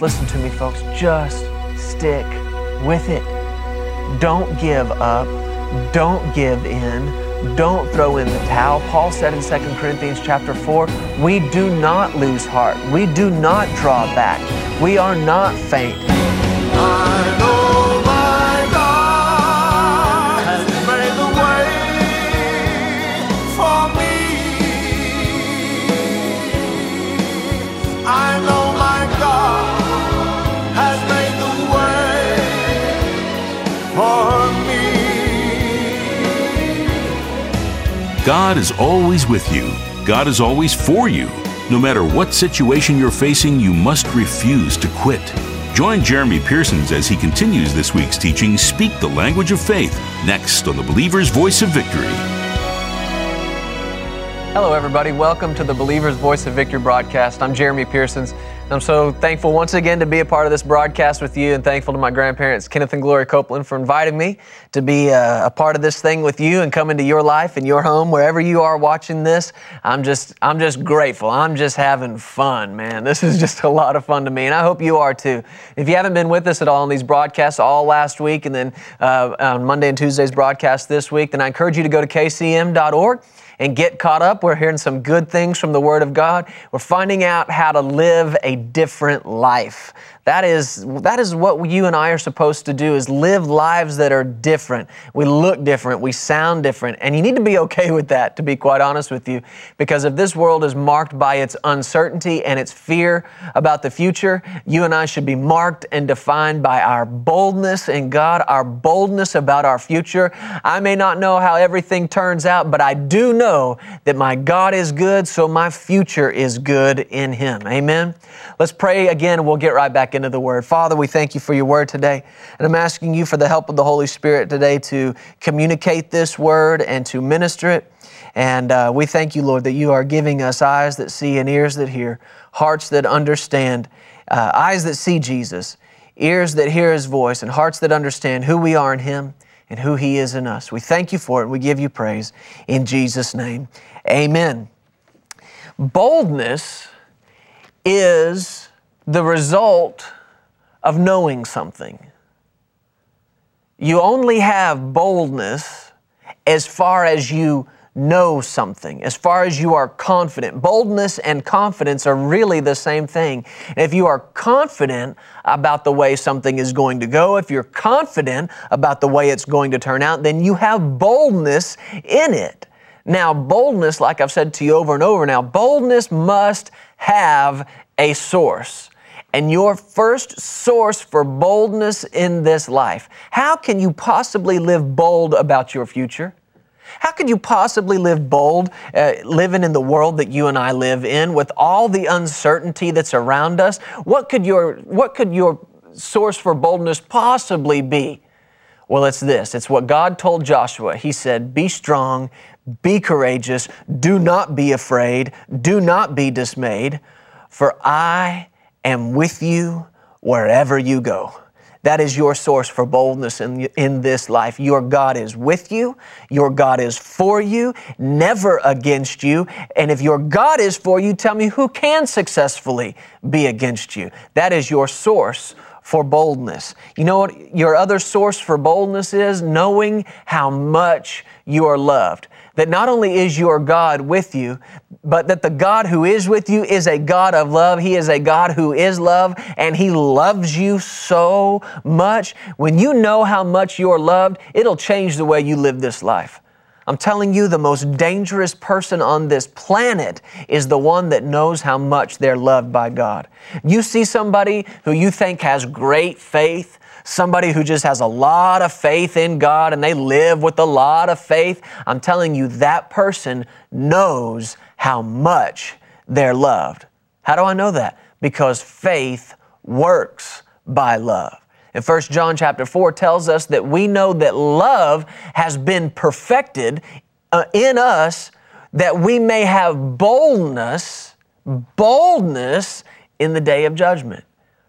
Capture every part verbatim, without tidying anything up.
listen to me, folks, just stick with it. Don't give up. Don't give in. Don't throw in the towel. Paul said in Second Corinthians chapter four, we do not lose heart. We do not draw back. We are not faint. I know my God has made the way for me. I know my God has made the way for me. God is always with you. God is always for you. No matter what situation you're facing, you must refuse to quit. Join Jeremy Pearsons as he continues this week's teaching, Speak the Language of Faith, next on the Believer's Voice of Victory. Hello, everybody. Welcome to the Believer's Voice of Victory broadcast. I'm Jeremy Pearsons. I'm so thankful once again to be a part of this broadcast with you, and thankful to my grandparents, Kenneth and Gloria Copeland, for inviting me to be a, a part of this thing with you and come into your life and your home, wherever you are watching this. I'm just, I'm just grateful. I'm just having fun, man. This is just a lot of fun to me, and I hope you are too. If you haven't been with us at all on these broadcasts all last week, and then uh, on Monday and Tuesday's broadcast this week, then I encourage you to go to K C M dot org. and get caught up. We're hearing some good things from the Word of God. We're finding out how to live a different life. That is, that is what you and I are supposed to do, is live lives that are different. We look different. We sound different. And you need to be okay with that, to be quite honest with you. Because if this world is marked by its uncertainty and its fear about the future, you and I should be marked and defined by our boldness in God, our boldness about our future. I may not know how everything turns out, but I do know that my God is good, so my future is good in Him. Amen? Let's pray again, and we'll get right back into the Word. Father, we thank You for Your Word today, and I'm asking You for the help of the Holy Spirit today to communicate this Word and to minister it. And uh, we thank You, Lord, that You are giving us eyes that see and ears that hear, hearts that understand, uh, eyes that see Jesus, ears that hear His voice, and hearts that understand who we are in Him and who He is in us. We thank You for it, and we give You praise in Jesus' name. Amen. Boldness is the result of knowing something. You only have boldness as far as you know something, as far as you are confident. Boldness and confidence are really the same thing. And if you are confident about the way something is going to go, if you're confident about the way it's going to turn out, then you have boldness in it. Now, boldness, like I've said to you over and over now, boldness must have a source. And your first source for boldness in this life, how can you possibly live bold about your future? How could you possibly live bold, uh, living in the world that you and I live in with all the uncertainty that's around us? What could your, what could your source for boldness possibly be? Well, it's this. It's what God told Joshua. He said, be strong, be courageous, do not be afraid, do not be dismayed, for I am with you wherever you go. That is your source for boldness in, in this life. Your God is with you. Your God is for you, never against you. And if your God is for you, tell me who can successfully be against you. That is your source for boldness. You know what your other source for boldness is? Knowing how much you are loved. That not only is your God with you, but that the God who is with you is a God of love. He is a God who is love, and He loves you so much. When you know how much you're loved, it'll change the way you live this life. I'm telling you, the most dangerous person on this planet is the one that knows how much they're loved by God. You see somebody who you think has great faith, somebody who just has a lot of faith in God and they live with a lot of faith, I'm telling you, that person knows how much they're loved. How do I know that? Because faith works by love. And First John chapter four tells us that we know that love has been perfected uh, in us, that we may have boldness, boldness in the day of judgment.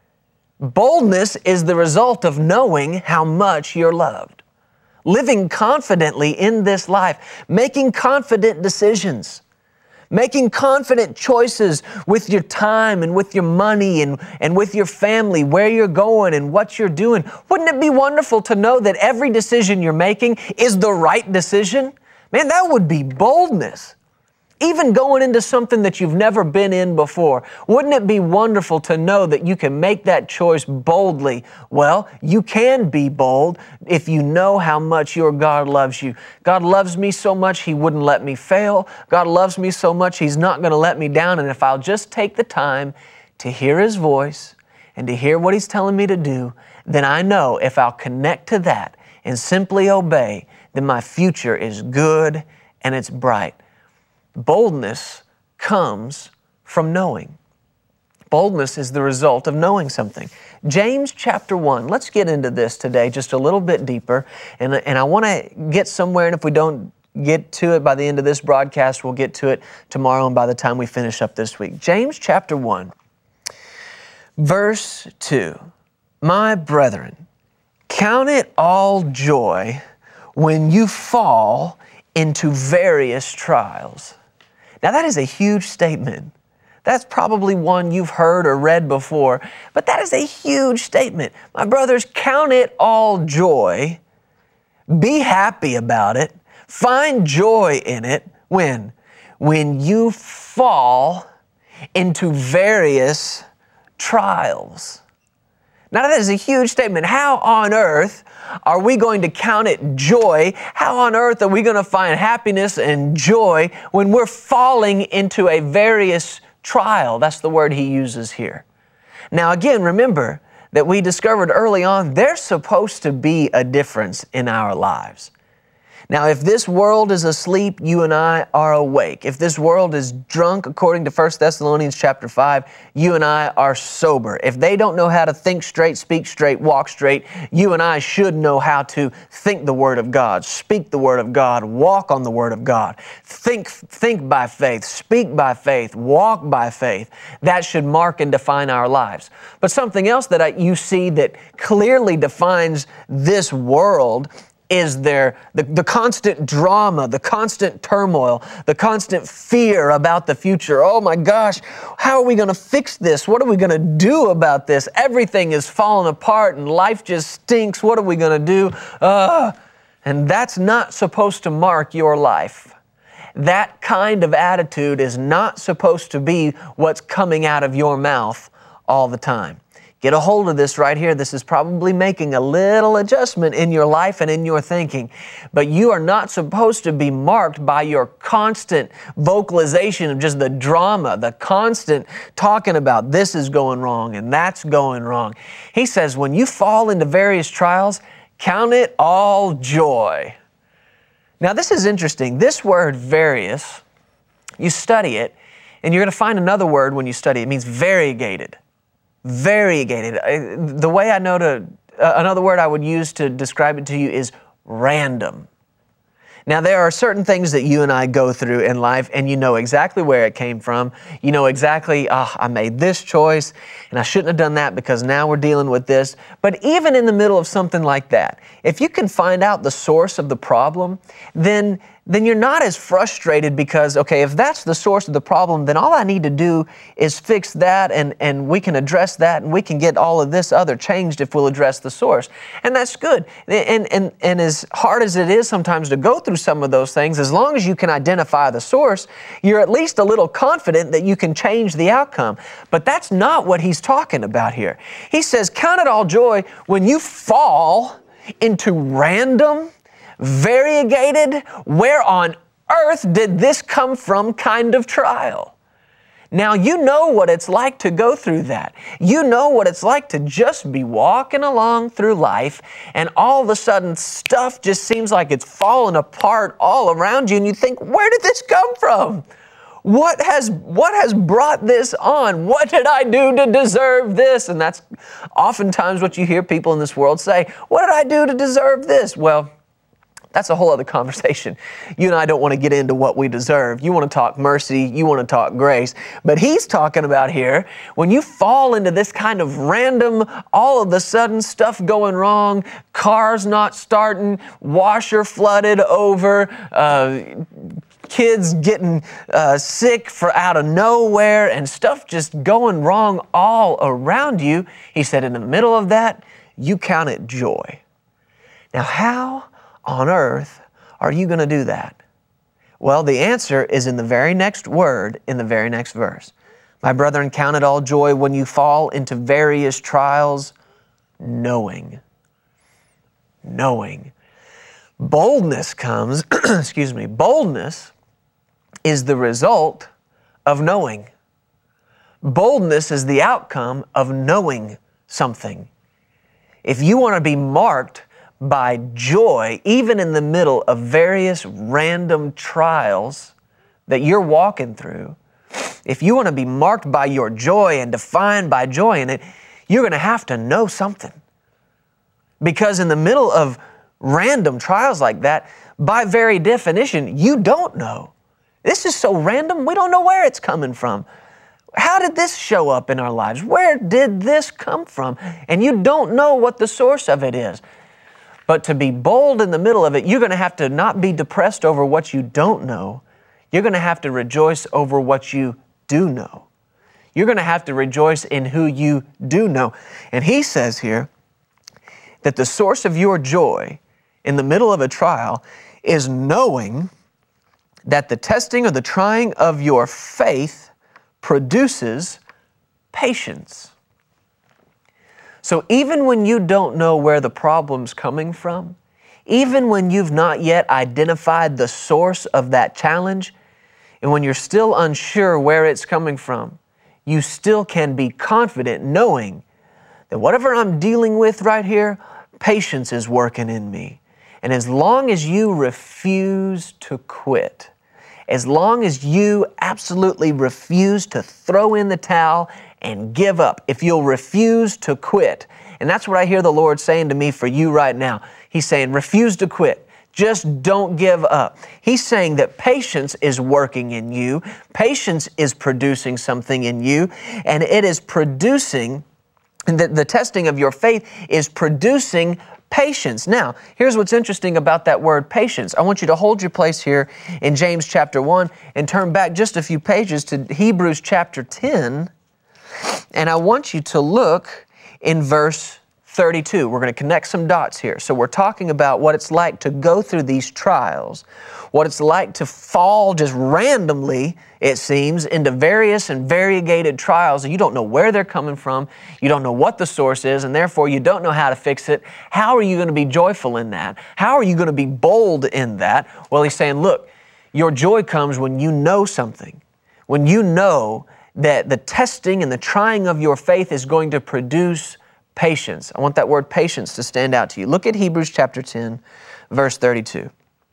Boldness is the result of knowing how much you're loved. Living confidently in this life, making confident decisions, Making confident choices with your time and with your money and, and with your family, where you're going and what you're doing. Wouldn't it be wonderful to know that every decision you're making is the right decision? Man, that would be boldness. Even going into something that you've never been in before, wouldn't it be wonderful to know that you can make that choice boldly? Well, you can be bold if you know how much your God loves you. God loves me so much, He wouldn't let me fail. God loves me so much, He's not going to let me down. And if I'll just take the time to hear His voice and to hear what He's telling me to do, then I know if I'll connect to that and simply obey, then my future is good and it's bright. Boldness comes from knowing. Boldness is the result of knowing something. James chapter one, let's get into this today just a little bit deeper. And, and I want to get somewhere, and if we don't get to it by the end of this broadcast, we'll get to it tomorrow and by the time we finish up this week. James chapter one, verse two. My brethren, count it all joy when you fall into various trials. Now that is a huge statement. That's probably one you've heard or read before, but that is a huge statement. My brothers, count it all joy. Be happy about it. Find joy in it. When? When you fall into various trials. Now that is a huge statement. How on earth are we going to count it joy? How on earth are we going to find happiness and joy when we're falling into a various trial? That's the word he uses here. Now again, remember that we discovered early on there's supposed to be a difference in our lives. Now, if this world is asleep, you and I are awake. If this world is drunk, according to First Thessalonians chapter five, you and I are sober. If they don't know how to think straight, speak straight, walk straight, you and I should know how to think the Word of God, speak the Word of God, walk on the Word of God, think, think by faith, speak by faith, walk by faith. That should mark and define our lives. But something else that I, you see that clearly defines this world is there the, the constant drama, the constant turmoil, the constant fear about the future. Oh my gosh, how are we going to fix this? What are we going to do about this? Everything is falling apart and life just stinks. What are we going to do? Uh, and that's not supposed to mark your life. That kind of attitude is not supposed to be what's coming out of your mouth all the time. Get a hold of this right here. This is probably making a little adjustment in your life and in your thinking. But you are not supposed to be marked by your constant vocalization of just the drama, the constant talking about this is going wrong and that's going wrong. He says, when you fall into various trials, count it all joy. Now, this is interesting. This word various, you study it, and you're going to find another word when you study it. It means variegated. Variegated. The way I know to, uh, another word I would use to describe it to you is random. Now, there are certain things that you and I go through in life, and you know exactly where it came from. You know exactly, oh, I made this choice, and I shouldn't have done that because now we're dealing with this. But even in the middle of something like that, if you can find out the source of the problem, then then you're not as frustrated because, okay, if that's the source of the problem, then all I need to do is fix that and, and we can address that and we can get all of this other changed if we'll address the source. And that's good. And, and, and as hard as it is sometimes to go through some of those things, as long as you can identify the source, you're at least a little confident that you can change the outcome. But that's not what he's talking about here. He says, count it all joy when you fall into random, variegated, where on earth did this come from kind of trial. Now, you know what it's like to go through that. You know what it's like to just be walking along through life and all of a sudden stuff just seems like it's falling apart all around you and you think, where did this come from? What has, what has brought this on? What did I do to deserve this? And that's oftentimes what you hear people in this world say. What did I do to deserve this? Well, that's a whole other conversation. You and I don't want to get into what we deserve. You want to talk mercy, you want to talk grace. But he's talking about here, when you fall into this kind of random, all of a sudden stuff going wrong, cars not starting, washer flooded over, uh, kids getting uh, sick for out of nowhere and stuff just going wrong all around you. He said, in the middle of that, you count it joy. Now, how on earth are you going to do that? Well, the answer is in the very next word, in the very next verse. My brethren, count it all joy when you fall into various trials, knowing. Knowing. Boldness comes, excuse me, boldness is the result of knowing. Boldness is the outcome of knowing something. If you want to be marked by joy, even in the middle of various random trials that you're walking through, if you want to be marked by your joy and defined by joy in it, you're going to have to know something. Because in the middle of random trials like that, by very definition, you don't know. This is so random, we don't know where it's coming from. How did this show up in our lives? Where did this come from? And you don't know what the source of it is. But to be bold in the middle of it, you're going to have to not be depressed over what you don't know. You're going to have to rejoice over what you do know. You're going to have to rejoice in who you do know. And he says here that the source of your joy in the middle of a trial is knowing that the testing or the trying of your faith produces patience. So even when you don't know where the problem's coming from, even when you've not yet identified the source of that challenge, and when you're still unsure where it's coming from, you still can be confident knowing that whatever I'm dealing with right here, patience is working in me. And as long as you refuse to quit, as long as you absolutely refuse to throw in the towel and give up, if you'll refuse to quit, and that's what I hear the Lord saying to me for you right now. He's saying, refuse to quit. Just don't give up. He's saying that patience is working in you. Patience is producing something in you, and it is producing, the, the testing of your faith is producing patience. Now, here's what's interesting about that word patience. I want you to hold your place here in James chapter one and turn back just a few pages to Hebrews chapter ten, and I want you to look in verse thirty-two. We're going to connect some dots here. So we're talking about what it's like to go through these trials, what it's like to fall just randomly, it seems, into various and variegated trials, and you don't know where they're coming from, you don't know what the source is, and therefore you don't know how to fix it. How are you going to be joyful in that? How are you going to be bold in that? Well, he's saying, look, your joy comes when you know something, when you know that the testing and the trying of your faith is going to produce patience. I want that word patience to stand out to you. Look at Hebrews chapter ten, verse thirty-two.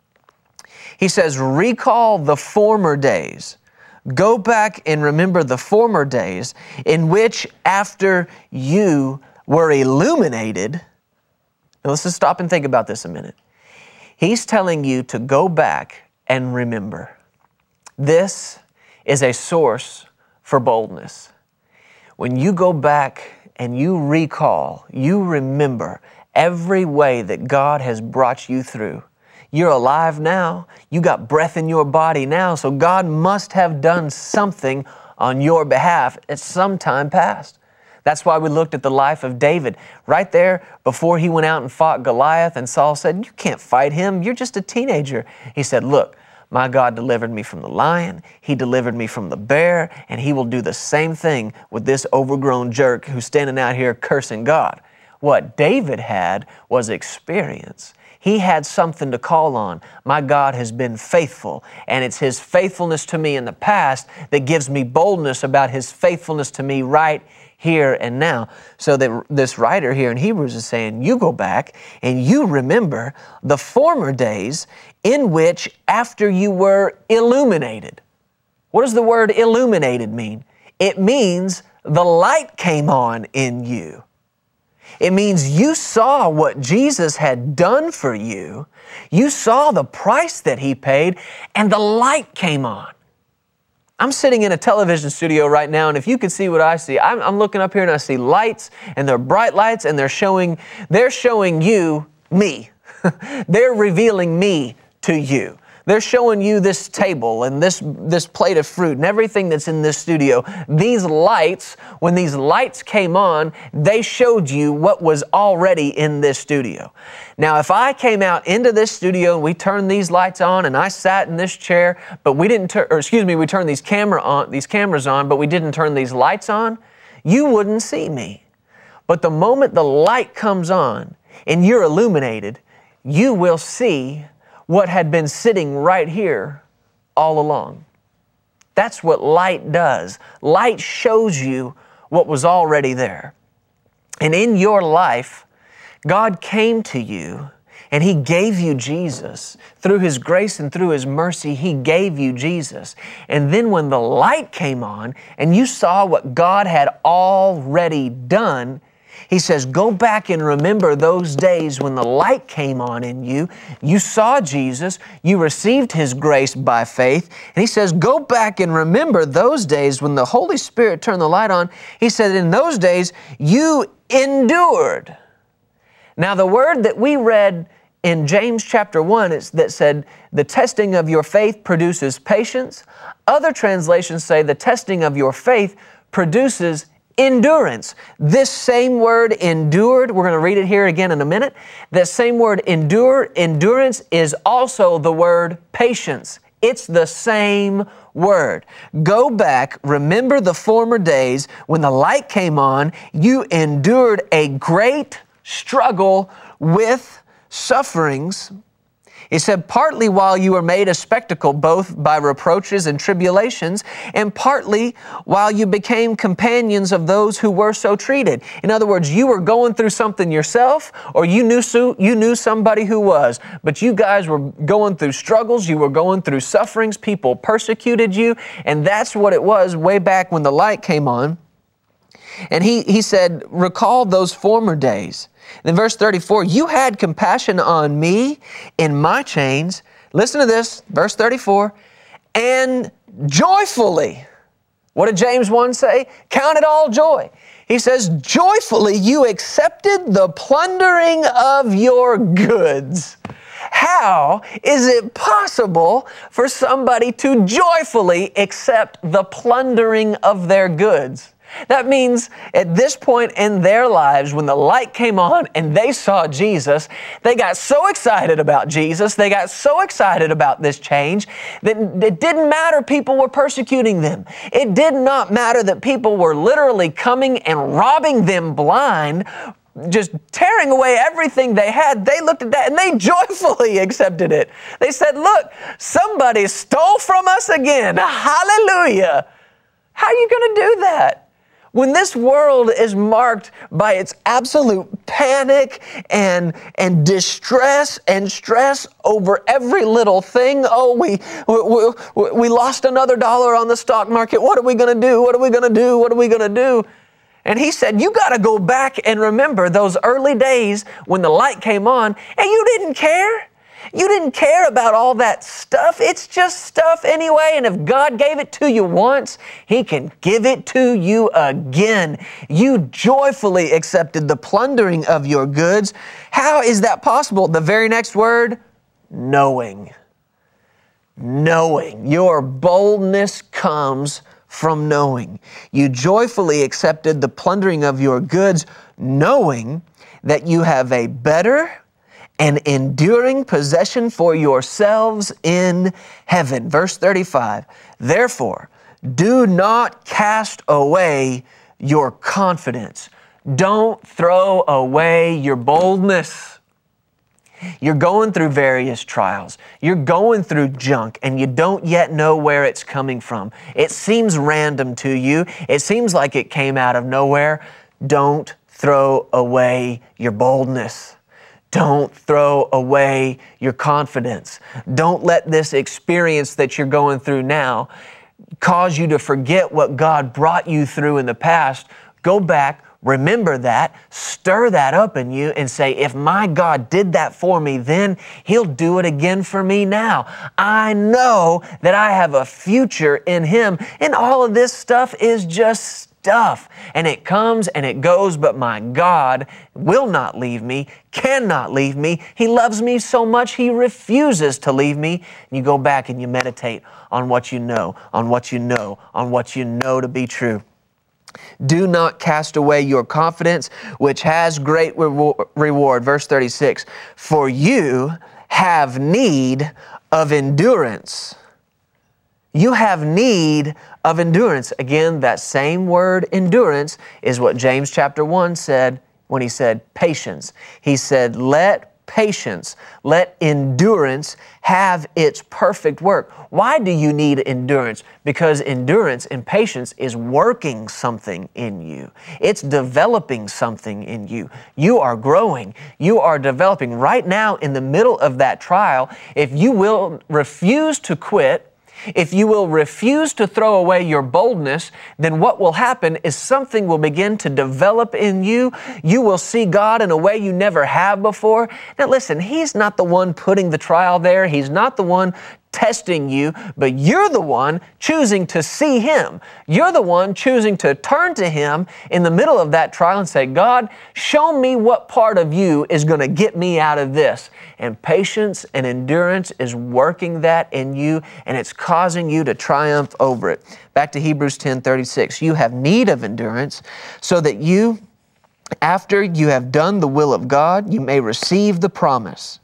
He says, recall the former days. Go back and remember the former days in which after you were illuminated. Now let's just stop and think about this a minute. He's telling you to go back and remember. This is a source for boldness. When you go back and you recall, you remember every way that God has brought you through. You're alive now. You got breath in your body now, so God must have done something on your behalf at some time past. That's why we looked at the life of David. Right there, before he went out and fought Goliath, and Saul said, you can't fight him. You're just a teenager. He said, look, my God delivered me from the lion, He delivered me from the bear, and He will do the same thing with this overgrown jerk who's standing out here cursing God. What David had was experience. He had something to call on. My God has been faithful, and it's His faithfulness to me in the past that gives me boldness about His faithfulness to me right here and now. So that this writer here in Hebrews is saying, you go back and you remember the former days in which after you were illuminated. What does the word illuminated mean? It means the light came on in you. It means you saw what Jesus had done for you. You saw the price that He paid, and the light came on. I'm sitting in a television studio right now, and if you could see what I see, I'm, I'm looking up here and I see lights, and they're bright lights, and they're showing, they're showing you me. They're revealing me to you. They're showing you this table and this, this plate of fruit and everything that's in this studio. These lights, when these lights came on, they showed you what was already in this studio. Now, if I came out into this studio and we turned these lights on and I sat in this chair, but we didn't turn, or excuse me, we turned these camera on, these cameras on, but we didn't turn these lights on, you wouldn't see me. But the moment the light comes on and you're illuminated, you will see what had been sitting right here all along. That's what light does. Light shows you what was already there. And in your life, God came to you and He gave you Jesus. Through His grace and through His mercy, He gave you Jesus. And then when the light came on and you saw what God had already done, He says, go back and remember those days when the light came on in you. You saw Jesus. You received His grace by faith. And He says, go back and remember those days when the Holy Spirit turned the light on. He said, in those days, you endured. Now, the word that we read in James chapter one is that said, the testing of your faith produces patience. Other translations say the testing of your faith produces endurance. This same word endured, we're going to read it here again in a minute. That same word endure, endurance is also the word patience. It's the same word. Go back, remember the former days when the light came on, you endured a great struggle with sufferings. He said, partly while you were made a spectacle, both by reproaches and tribulations, and partly while you became companions of those who were so treated. In other words, you were going through something yourself, or you knew so, you knew somebody who was, but you guys were going through struggles, you were going through sufferings, people persecuted you, and that's what it was way back when the light came on. And he, he said, recall those former days. Then verse thirty-four, you had compassion on me in my chains. Listen to this, verse thirty-four, and joyfully. What did James one say? Count it all joy. He says, joyfully you accepted the plundering of your goods. How is it possible for somebody to joyfully accept the plundering of their goods? That means at this point in their lives, when the light came on and they saw Jesus, they got so excited about Jesus, they got so excited about this change that it didn't matter people were persecuting them. It did not matter that people were literally coming and robbing them blind, just tearing away everything they had. They looked at that and they joyfully accepted it. They said, look, somebody stole from us again. Hallelujah. How are you going to do that? When this world is marked by its absolute panic and, and distress and stress over every little thing, oh, we, we, we lost another dollar on the stock market. What are we going to do? What are we going to do? What are we going to do? And he said, you got to go back and remember those early days when the light came on and you didn't care. You didn't care about all that stuff. It's just stuff anyway. And if God gave it to you once, He can give it to you again. You joyfully accepted the plundering of your goods. How is that possible? The very next word, knowing. Knowing. Your boldness comes from knowing. You joyfully accepted the plundering of your goods, knowing that you have a better an enduring possession for yourselves in heaven. Verse thirty-five, therefore, do not cast away your confidence. Don't throw away your boldness. You're going through various trials. You're going through junk and you don't yet know where it's coming from. It seems random to you. It seems like it came out of nowhere. Don't throw away your boldness. Don't throw away your confidence. Don't let this experience that you're going through now cause you to forget what God brought you through in the past. Go back, remember that, stir that up in you and say, if my God did that for me then, He'll do it again for me now. I know that I have a future in Him, and all of this stuff is just stuff. And it comes and it goes, but my God will not leave me, cannot leave me. He loves me so much, He refuses to leave me. And you go back and you meditate on what you know, on what you know, on what you know to be true. Do not cast away your confidence, which has great reward. Verse thirty-six, for you have need of endurance. You have need of endurance. Again, that same word endurance is what James chapter one said when he said patience. He said, let patience, let endurance have its perfect work. Why do you need endurance? Because endurance and patience is working something in you. It's developing something in you. You are growing. You are developing. Right now, in the middle of that trial, if you will refuse to quit, if you will refuse to throw away your boldness, then what will happen is something will begin to develop in you. You will see God in a way you never have before. Now listen, He's not the one putting the trial there. He's not the one testing you, but you're the one choosing to see Him. You're the one choosing to turn to Him in the middle of that trial and say, God, show me what part of you is going to get me out of this. And patience and endurance is working that in you, and it's causing you to triumph over it. Back to Hebrews ten thirty-six. You have need of endurance so that you, after you have done the will of God, you may receive the promise.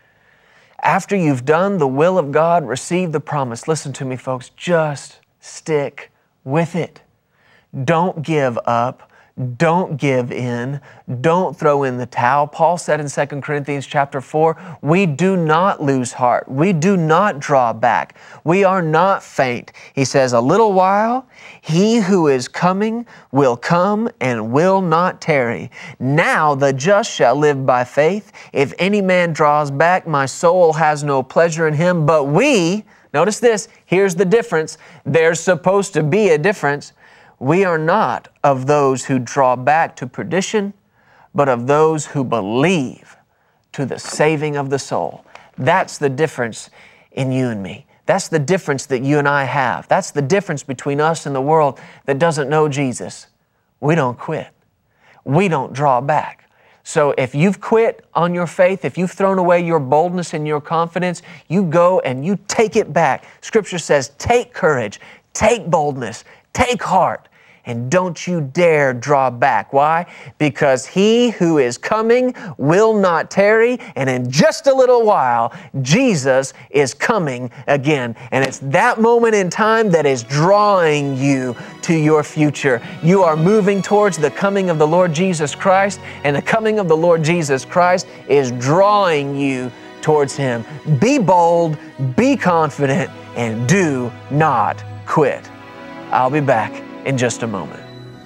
After you've done the will of God, receive the promise. Listen to me, folks. Just stick with it. Don't give up. Don't give in. Don't throw in the towel. Paul said in Second Corinthians chapter four, we do not lose heart. We do not draw back. We are not faint. He says, a little while, He who is coming will come and will not tarry. Now the just shall live by faith. If any man draws back, my soul has no pleasure in him. But we, notice this, here's the difference. There's supposed to be a difference. We are not of those who draw back to perdition, but of those who believe to the saving of the soul. That's the difference in you and me. That's the difference that you and I have. That's the difference between us and the world that doesn't know Jesus. We don't quit. We don't draw back. So if you've quit on your faith, if you've thrown away your boldness and your confidence, you go and you take it back. Scripture says, take courage, take boldness, take heart. And don't you dare draw back. Why? Because He who is coming will not tarry, and in just a little while, Jesus is coming again. And it's that moment in time that is drawing you to your future. You are moving towards the coming of the Lord Jesus Christ, and the coming of the Lord Jesus Christ is drawing you towards Him. Be bold, be confident, and do not quit. I'll be back in just a moment.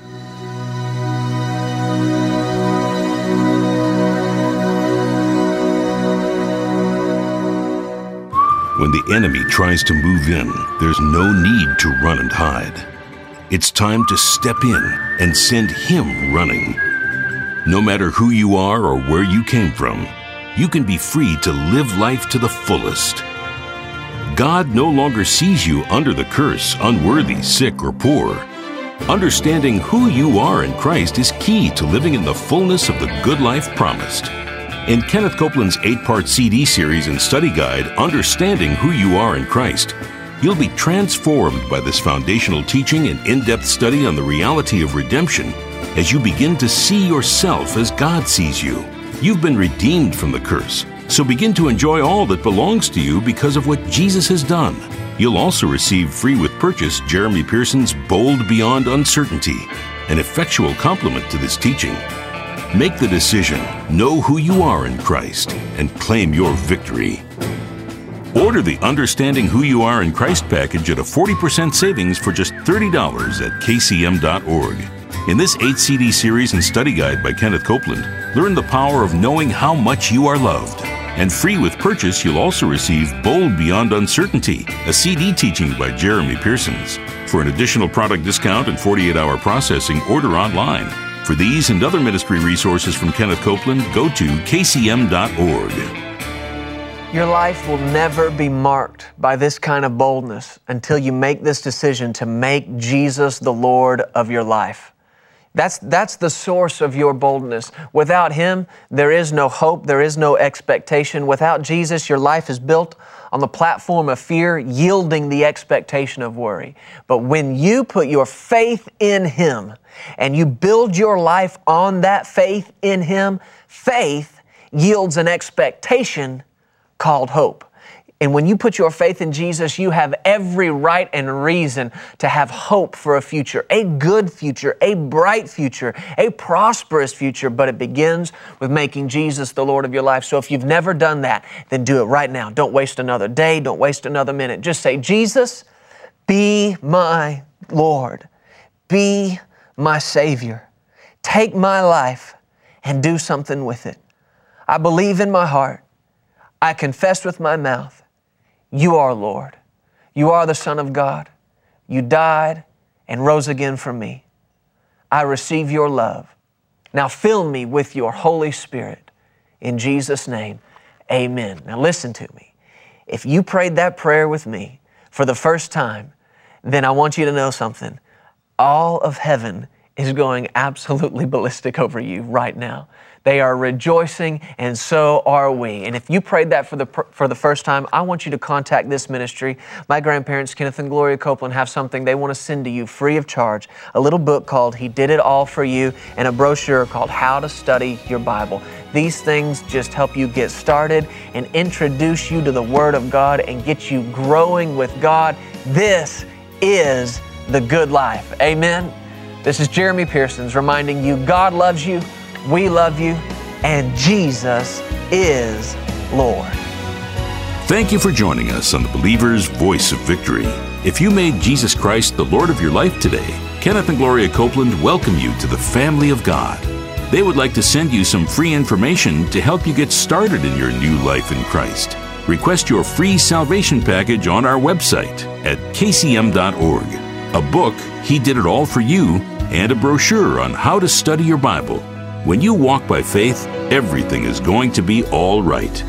When the enemy tries to move in, there's no need to run and hide. It's time to step in and send him running. No matter who you are or where you came from, you can be free to live life to the fullest. God no longer sees you under the curse, unworthy, sick, or poor. Understanding who you are in Christ is key to living in the fullness of the good life promised. In Kenneth Copeland's eight-part C D series and study guide, Understanding Who You Are in Christ, you'll be transformed by this foundational teaching and in-depth study on the reality of redemption as you begin to see yourself as God sees you. You've been redeemed from the curse, so begin to enjoy all that belongs to you because of what Jesus has done. You'll also receive free with purchase Jeremy Pearson's Bold Beyond Uncertainty, an effectual complement to this teaching. Make the decision, know who you are in Christ, and claim your victory. Order the Understanding Who You Are in Christ package at a forty percent savings for just thirty dollars at k c m dot org. In this eight C D series and study guide by Kenneth Copeland, learn the power of knowing how much you are loved. And free with purchase, you'll also receive Bold Beyond Uncertainty, a C D teaching by Jeremy Pearsons. For an additional product discount and forty-eight hour processing, order online. For these and other ministry resources from Kenneth Copeland, go to k c m dot org. Your life will never be marked by this kind of boldness until you make this decision to make Jesus the Lord of your life. That's, that's the source of your boldness. Without Him, there is no hope, there is no expectation. Without Jesus, your life is built on the platform of fear, yielding the expectation of worry. But when you put your faith in Him and you build your life on that faith in Him, faith yields an expectation called hope. And when you put your faith in Jesus, you have every right and reason to have hope for a future, a good future, a bright future, a prosperous future, but it begins with making Jesus the Lord of your life. So if you've never done that, then do it right now. Don't waste another day. Don't waste another minute. Just say, Jesus, be my Lord. Be my Savior. Take my life and do something with it. I believe in my heart. I confess with my mouth, You are Lord. You are the Son of God. You died and rose again for me. I receive your love. Now fill me with your Holy Spirit. In Jesus' name, amen. Now listen to me. If you prayed that prayer with me for the first time, then I want you to know something. All of heaven is going absolutely ballistic over you right now. They are rejoicing, and so are we. And if you prayed that for the for the first time, I want you to contact this ministry. My grandparents, Kenneth and Gloria Copeland, have something they want to send to you free of charge, a little book called He Did It All For You, and a brochure called How to Study Your Bible. These things just help you get started and introduce you to the Word of God and get you growing with God. This is the good life. Amen? This is Jeremy Pearsons reminding you God loves you, we love you, and Jesus is Lord. Thank you for joining us on the Believer's Voice of Victory. If you made Jesus Christ the Lord of your life today, Kenneth and Gloria Copeland welcome you to the family of God. They would like to send you some free information to help you get started in your new life in Christ. Request your free salvation package on our website at k c m dot org. A book, He Did It All For You, and a brochure on how to study your Bible. When you walk by faith, everything is going to be all right.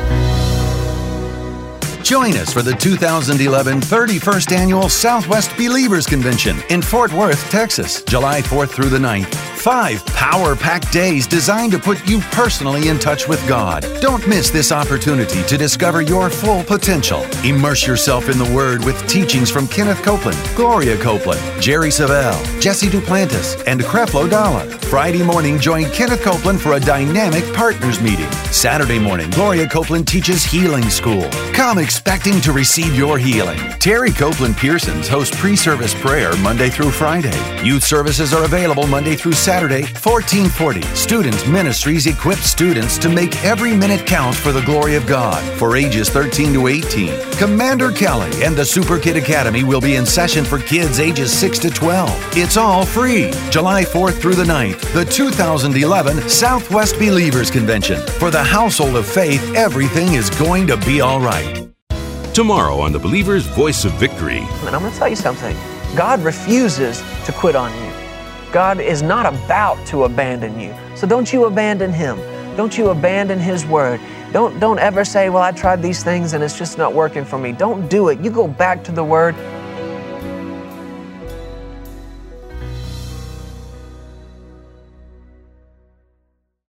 Join us for the two thousand eleven thirty-first Annual Southwest Believers Convention in Fort Worth, Texas, July fourth through the ninth. Five power-packed days designed to put you personally in touch with God. Don't miss this opportunity to discover your full potential. Immerse yourself in the Word with teachings from Kenneth Copeland, Gloria Copeland, Jerry Savelle, Jesse Duplantis, and Creflo Dollar. Friday morning, join Kenneth Copeland for a dynamic partners meeting. Saturday morning, Gloria Copeland teaches Healing School. Come expecting to receive your healing. Terry Copeland Pearsons hosts pre-service prayer Monday through Friday. Youth services are available Monday through Saturday. Saturday, fourteen forty. Student Ministries equip students to make every minute count for the glory of God for ages thirteen to eighteen. Commander Kelly and the Super Kid Academy will be in session for kids ages six to twelve. It's all free. July fourth through the ninth, the two thousand eleven Southwest Believers Convention. For the household of faith, everything is going to be all right. Tomorrow on the Believer's Voice of Victory. And I'm going to tell you something. God refuses to quit on you. God is not about to abandon you. So don't you abandon Him. Don't you abandon His Word. Don't, don't ever say, well, I tried these things and it's just not working for me. Don't do it. You go back to the Word.